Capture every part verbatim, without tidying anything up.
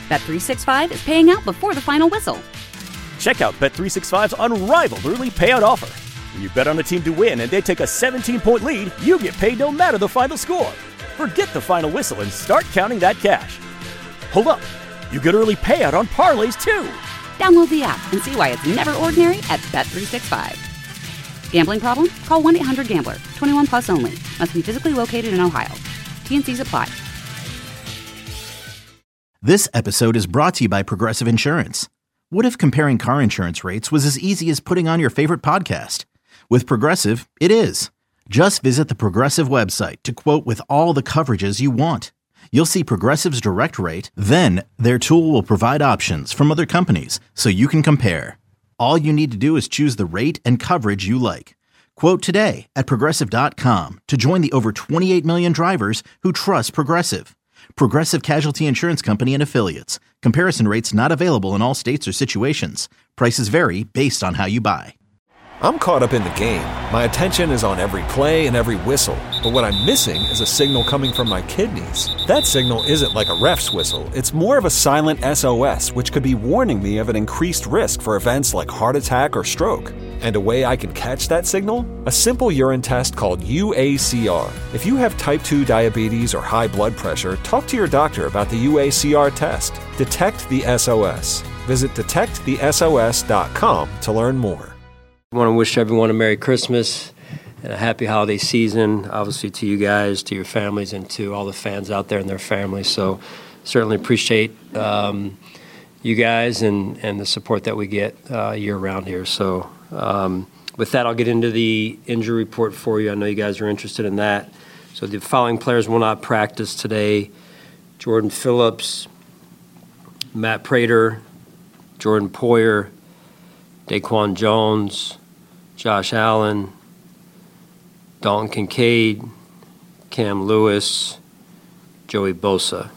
Bet three sixty-five is paying out before the final whistle. Check out Bet three sixty-five's unrivaled early payout offer. When you bet on a team to win and they take a seventeen-point lead, you get paid no matter the final score. Forget the final whistle and start counting that cash. Hold up. You get early payout on parlays, too. Download the app and see why it's never ordinary at Bet three sixty-five. Gambling problem? Call one eight hundred gambler. twenty-one plus only. Must be physically located in Ohio. T N Cs apply. This episode is brought to you by Progressive Insurance. What if comparing car insurance rates was as easy as putting on your favorite podcast? With Progressive, it is. Just visit the Progressive website to quote with all the coverages you want. You'll see Progressive's direct rate, then their tool will provide options from other companies so you can compare. All you need to do is choose the rate and coverage you like. Quote today at Progressive dot com to join the over twenty-eight million drivers who trust Progressive. Progressive Casualty Insurance Company and Affiliates. Comparison rates not available in all states or situations. Prices vary based on how you buy. I'm caught up in the game. My attention is on every play and every whistle. But what I'm missing is a signal coming from my kidneys. That signal isn't like a ref's whistle. It's more of a silent S O S, which could be warning me of an increased risk for events like heart attack or stroke. And a way I can catch that signal? A simple urine test called U A C R. If you have type two diabetes or high blood pressure, talk to your doctor about the U A C R test. Detect the S O S. Visit detect the S O S dot com to learn more. I want to wish everyone a Merry Christmas and a happy holiday season, obviously to you guys, to your families, and to all the fans out there and their families. So certainly appreciate um, you guys and, and the support that we get uh, year-round here. So um, with that, I'll get into the injury report for you. I know you guys are interested in that. So the following players will not practice today: Jordan Phillips, Matt Prater, Jordan Poyer, Daquan Jones, Josh Allen, Dalton Kincaid, Cam Lewis, Joey Bosa.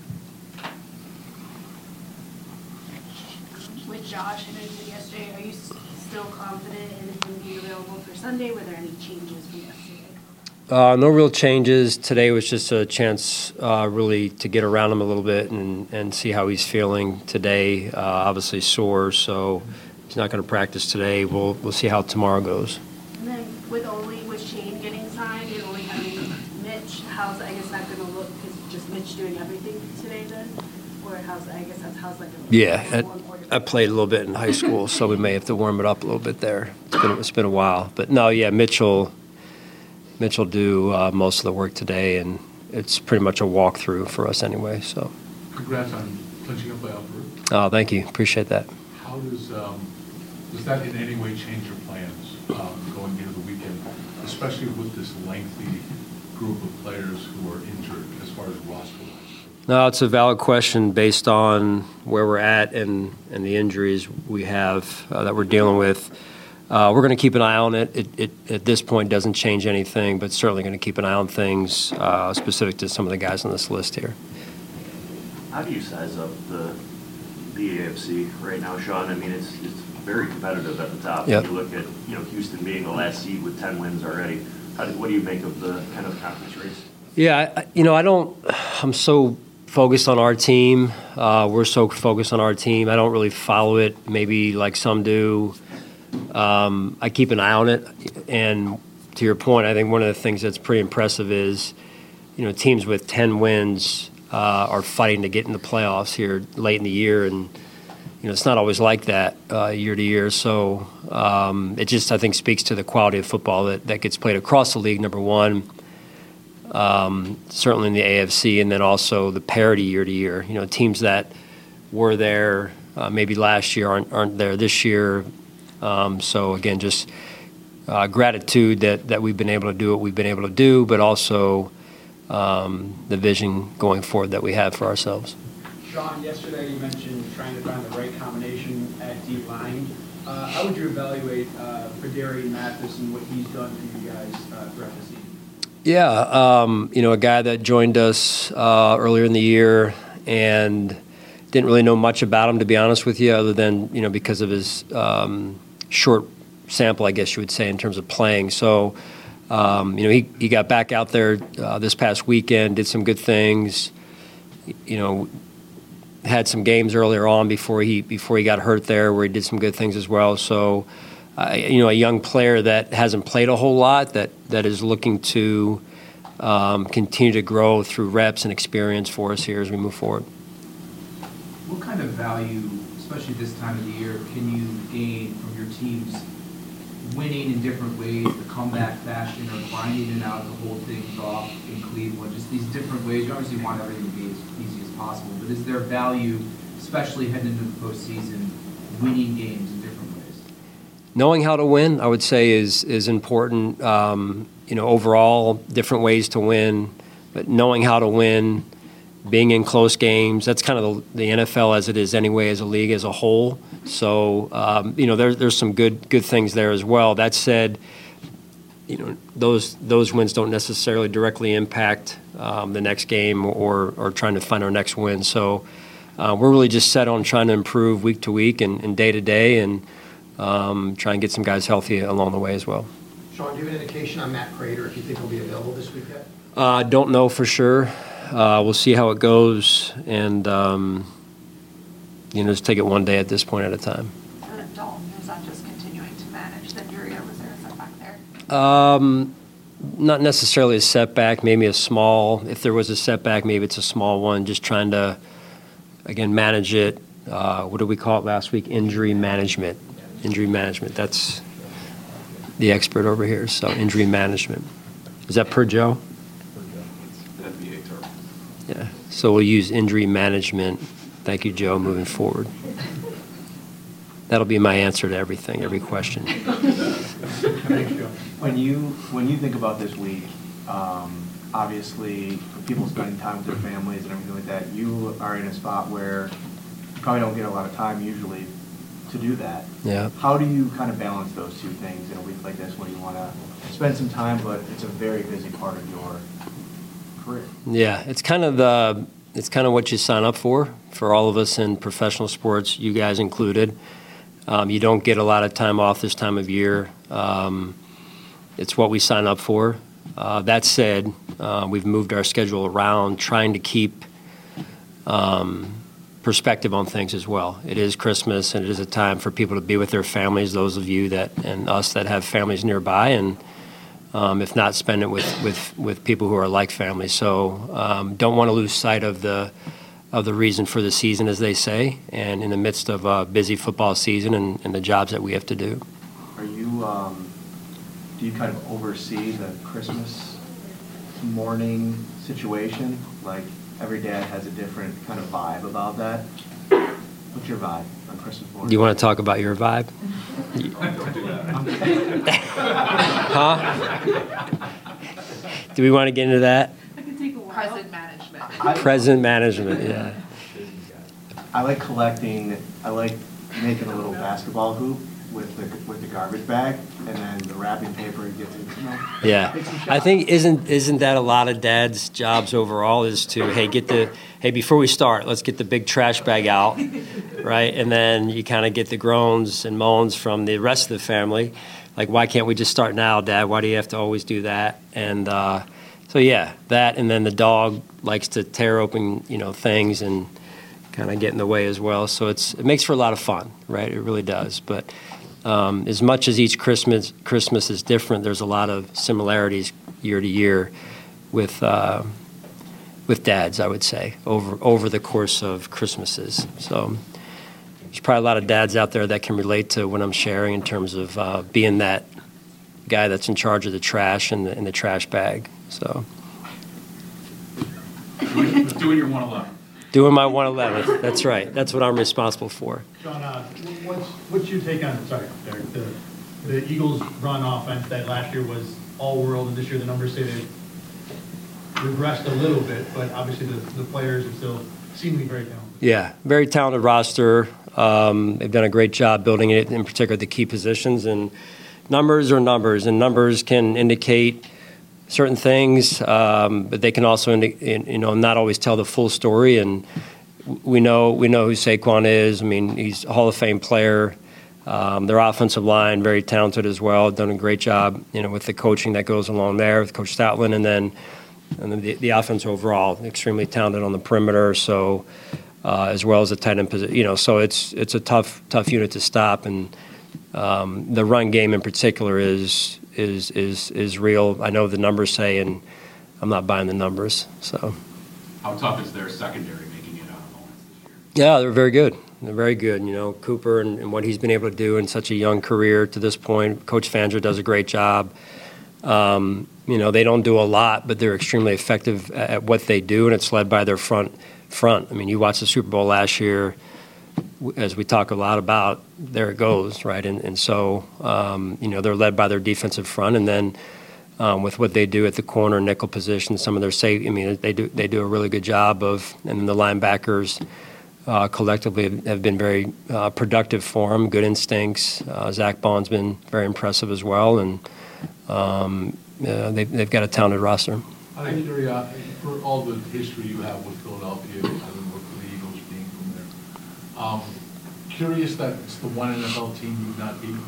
With Josh and yesterday, are you still confident in him being available for Sunday? Were there any changes from yesterday? Uh, no real changes. Today was just a chance uh, really to get around him a little bit and, and see how he's feeling today. Uh, obviously sore, so he's not going to practice today. We'll we'll see how tomorrow goes. And then with Ole, with Shane getting signed and only having Mitch, how's I guess that going to look? Is just Mitch doing everything today then, or how's I guess that's how's that going to look? Yeah, I, I played a little bit in high school, so we may have to warm it up a little bit there. It's been it's been a while, but no, yeah, Mitchell Mitch will do uh, most of the work today, and it's pretty much a walkthrough for us anyway. So. Congrats on clinching a playoff berth. Oh, thank you. Appreciate that. How does um, does that in any way change your plans um, going into the weekend, especially with this lengthy group of players who are injured as far as roster-wise? No, it's a valid question based on where we're at and, and the injuries we have uh, that we're dealing with. Uh, we're going to keep an eye on it. It, it. At this point, doesn't change anything, but certainly going to keep an eye on things uh, specific to some of the guys on this list here. How do you size up the the A F C right now, Sean? I mean, it's it's very competitive at the top. Yep. You look at you know Houston being the last seed with ten wins already. How do, what do you make of the kind of conference race? Yeah, I, you know, I don't. I'm so focused on our team. Uh, we're so focused on our team. I don't really follow it, maybe like some do. Um, I keep an eye on it, and to your point, I think one of the things that's pretty impressive is, you know, teams with ten wins uh, are fighting to get in the playoffs here late in the year, and you know, it's not always like that uh, year to year. So um, it just, I think, speaks to the quality of football that, that gets played across the league. Number one, um, certainly in the A F C, and then also the parity year to year. You know, teams that were there uh, maybe last year aren't aren't there this year. Um, so, again, just uh, gratitude that, that we've been able to do what we've been able to do, but also um, the vision going forward that we have for ourselves. Sean, yesterday you mentioned trying to find the right combination at D-line. Uh, how would you evaluate uh, Fedarian Mathis and what he's done for you guys uh, throughout the season? Yeah, um, you know, a guy that joined us uh, earlier in the year and didn't really know much about him, to be honest with you, other than, you know, because of his um, – short sample, I guess you would say, in terms of playing. So, um, you know, he, he got back out there uh, this past weekend, did some good things. You know, had some games earlier on before he before he got hurt there, where he did some good things as well. So, uh, you know, a young player that hasn't played a whole lot, that that is looking to um, continue to grow through reps and experience for us here as we move forward. What kind of value, especially this time of the year, can you gain from your teams winning in different ways, the comeback fashion, or grinding it out to hold things off in Cleveland? Just these different ways. You obviously want everything to be as easy as possible, but is there value, especially heading into the postseason, winning games in different ways? Knowing how to win, I would say, is is important. Um, you know, overall, different ways to win, but knowing how to win, being in close games, that's kind of the, the N F L as it is anyway, as a league as a whole. So, um, you know, there, there's some good good things there as well. That said, you know, those those wins don't necessarily directly impact um, the next game or or trying to find our next win. So uh, we're really just set on trying to improve week to week and, and day to day, and um, try and get some guys healthy along the way as well. Sean, do you have an indication on Matt Prater if you think he'll be available this week yet? I uh, don't know for sure. Uh, we'll see how it goes, and um, you know, just take it one day at this point at a time. And Dalton, is that just continuing to manage the injury, or was there a setback there? Um, not necessarily a setback, maybe a small. If there was a setback, maybe it's a small one. Just trying to, again, manage it. Uh, what did we call it last week? Injury management. Injury management. That's the expert over here. So injury management. Is that per Joe? Yeah. So we'll use injury management. Thank you, Joe, moving forward. That'll be my answer to everything, every question. When you when you think about this week, um, obviously, for people spending time with their families and everything like that, you are in a spot where you probably don't get a lot of time usually to do that. Yeah. How do you kind of balance those two things in a week like this when you want to spend some time, but it's a very busy part of your career? Yeah, it's kind of the it's kind of what you sign up for. For all of us in professional sports, you guys included, um, you don't get a lot of time off this time of year. Um, it's what we sign up for. Uh, that said, uh, we've moved our schedule around, trying to keep um, perspective on things as well. It is Christmas, and it is a time for people to be with their families. Those of you that and us that have families nearby, and Um, if not, spend it with, with, with people who are like family. So um, don't want to lose sight of the of the reason for the season, as they say, and in the midst of a busy football season and, and the jobs that we have to do. Are you, um, do you kind of oversee the Christmas morning situation? Like every dad has a different kind of vibe about that. What's your vibe on Christmas morning? Do you want to talk about your vibe? Huh? Do we want to get into that? Present management. Present management, yeah. I like collecting, I like making a little basketball hoop with the with the garbage bag, and then the wrapping paper gets it. You know, yeah, I think isn't isn't that a lot of dads' jobs overall, is to, hey, get the hey before we start, let's get the big trash bag out, right? And then you kind of get the groans and moans from the rest of the family, like, why can't we just start now, Dad? Why do you have to always do that? And uh, so yeah, that, and then the dog likes to tear open, you know, things and kind of get in the way as well. So it's it makes for a lot of fun, right? It really does. But um, as much as each Christmas Christmas is different, there's a lot of similarities year to year with uh, with dads, I would say, over over the course of Christmases. So there's probably a lot of dads out there that can relate to what I'm sharing in terms of uh, being that guy that's in charge of the trash and the, and the trash bag. So doing your one eleven. Doing my one eleven. That's right. That's what I'm responsible for. Sean, uh, what's, what's your take on, sorry, Derek, the, the Eagles' run offense that last year was all-world, and this year the numbers say they regressed a little bit, but obviously the, the players are still seemingly very talented. Yeah, very talented roster. Um, they've done a great job building it, in particular the key positions. And numbers are numbers, and numbers can indicate certain things, um, but they can also, indi- you know, not always tell the full story. And we know we know who Saquon is. I mean, he's a Hall of Fame player. Um, their offensive line, very talented as well. Done a great job, you know, with the coaching that goes along there with Coach Stoutland, and then and then the, the offense overall, extremely talented on the perimeter. So uh, as well as the tight end position. You know, so it's it's a tough tough unit to stop, and um, the run game in particular is is is is real. I know the numbers say, and I'm not buying the numbers. So, how tough is their secondary making it out of Owens this year? Yeah, they're very good. They're very good. You know, Cooper and, and what he's been able to do in such a young career to this point. Coach Fangio does a great job. Um, you know, they don't do a lot, but they're extremely effective at, at what they do, and it's led by their front. Front. I mean, you watched the Super Bowl last year. As we talk a lot about, there it goes, right? And and so, um, you know, they're led by their defensive front, and then um, with what they do at the corner nickel position, some of their safe. I mean, they do they do a really good job of, and the linebackers. Uh, collectively have been very uh, productive for him, good instincts. Uh, Zach Bond's been very impressive as well, and um, uh, they've, they've got a talented roster. I'm curious, for all the history you have with Philadelphia, and with the Eagles being from there, um, curious that it's the one N F L team you've not beaten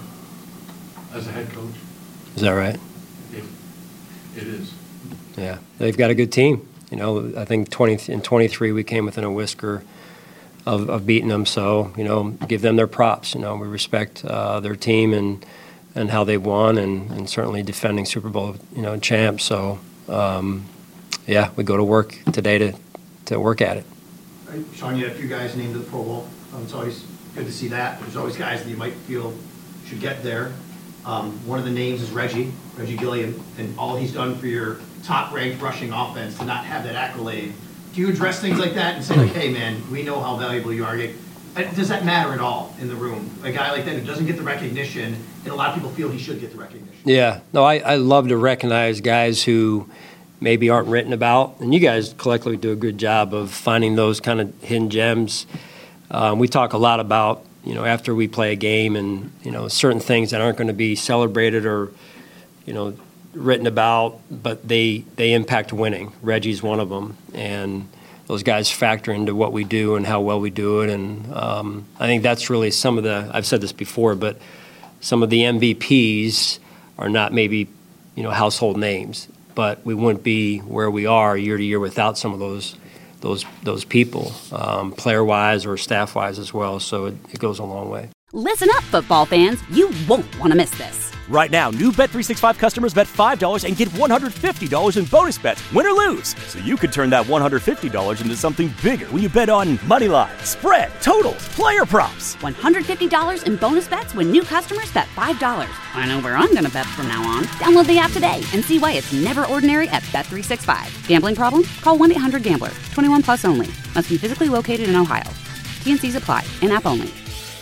as a head coach? Is that right? It, it is. Yeah, they've got a good team. You know, I think twenty in twenty-three we came within a whisker Of, of beating them, so you know, give them their props. You know, we respect uh, their team and and how they won, and, and certainly defending Super Bowl, you know, champs. So, um, yeah, we go to work today to to work at it. Right. Sean, you had a few guys named to the Pro Bowl. Um, it's always good to see that. There's always guys that you might feel should get there. Um, one of the names is Reggie, Reggie Gilliam, and all he's done for your top-ranked rushing offense to not have that accolade. Do you address things like that and say, like, hey, man, we know how valuable you are? Does that matter at all in the room? A guy like that who doesn't get the recognition, and a lot of people feel he should get the recognition. Yeah. No, I, I love to recognize guys who maybe aren't written about, and you guys collectively do a good job of finding those kind of hidden gems. Um, we talk a lot about, you know, after we play a game and, you know, certain things that aren't going to be celebrated or, you know, written about, but they they impact winning. Reggie's one of them, and those guys factor into what we do and how well we do it. And um, I think that's really some of the, I've said this before, but some of the M V Ps are not maybe, you know, household names, but we wouldn't be where we are year to year without some of those those those people, um, player wise or staff wise as well. So it, it goes a long way. Listen up, football fans. You won't want to miss this. Right now, new Bet three sixty-five customers bet five dollars and get one hundred fifty dollars in bonus bets, win or lose. So you could turn that one hundred fifty dollars into something bigger when you bet on money line, spread, totals, player props. one hundred fifty dollars in bonus bets when new customers bet five dollars. I know where I'm going to bet from now on. Download the app today and see why it's never ordinary at Bet three sixty-five. Gambling problem? Call one eight hundred gambler. twenty-one plus only. Must be physically located in Ohio. T N Cs apply. In-app only.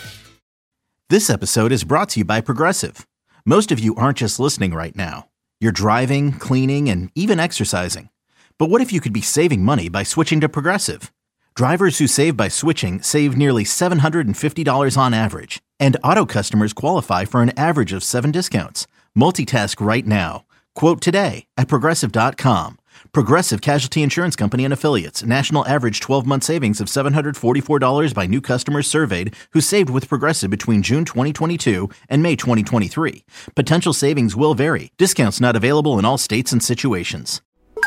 This episode is brought to you by Progressive. Most of you aren't just listening right now. You're driving, cleaning, and even exercising. But what if you could be saving money by switching to Progressive? Drivers who save by switching save nearly seven hundred fifty dollars on average. And auto customers qualify for an average of seven discounts. Multitask right now. Quote today at Progressive dot com. Progressive Casualty Insurance Company and Affiliates. National average twelve-month savings of seven hundred forty-four dollars by new customers surveyed who saved with Progressive between June twenty twenty-two and May twenty twenty-three. Potential savings will vary. Discounts not available in all states and situations.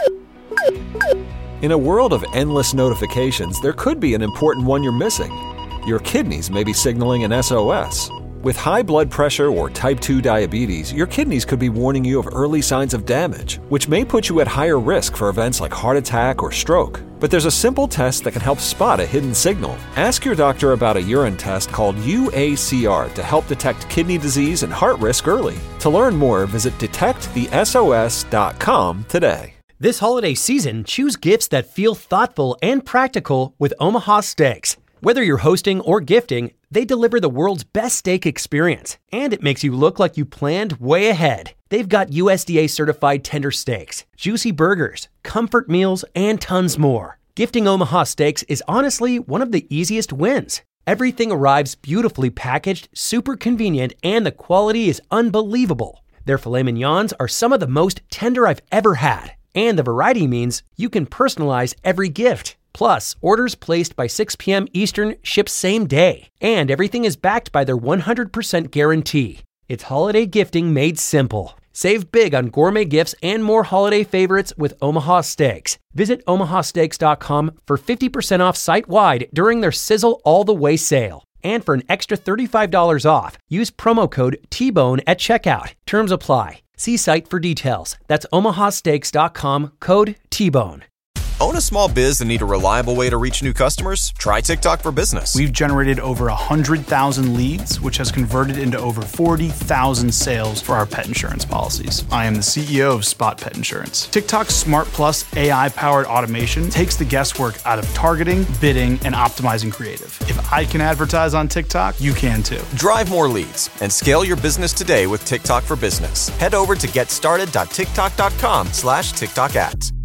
In a world of endless notifications, there could be an important one you're missing. Your kidneys may be signaling an S O S. With high blood pressure or type two diabetes, your kidneys could be warning you of early signs of damage, which may put you at higher risk for events like heart attack or stroke. But there's a simple test that can help spot a hidden signal. Ask your doctor about a urine test called U A C R to help detect kidney disease and heart risk early. To learn more, visit detect the S O S dot com today. This holiday season, choose gifts that feel thoughtful and practical with Omaha Steaks. Whether you're hosting or gifting, they deliver the world's best steak experience, and it makes you look like you planned way ahead. They've got U S D A-certified tender steaks, juicy burgers, comfort meals, and tons more. Gifting Omaha Steaks is honestly one of the easiest wins. Everything arrives beautifully packaged, super convenient, and the quality is unbelievable. Their filet mignons are some of the most tender I've ever had, and the variety means you can personalize every gift. Plus, orders placed by six p.m. Eastern ship same day, and everything is backed by their one hundred percent guarantee. It's holiday gifting made simple. Save big on gourmet gifts and more holiday favorites with Omaha Steaks. Visit omaha steaks dot com for fifty percent off site-wide during their Sizzle All the Way sale. And for an extra thirty-five dollars off, use promo code T bone at checkout. Terms apply. See site for details. That's omaha steaks dot com, code T bone. Own a small biz and need a reliable way to reach new customers? Try TikTok for Business. We've generated over one hundred thousand leads, which has converted into over forty thousand sales for our pet insurance policies. I am the C E O of Spot Pet Insurance. TikTok's Smart Plus A I-powered automation takes the guesswork out of targeting, bidding, and optimizing creative. If I can advertise on TikTok, you can too. Drive more leads and scale your business today with TikTok for Business. Head over to get started dot tiktok dot com slash TikTok ads.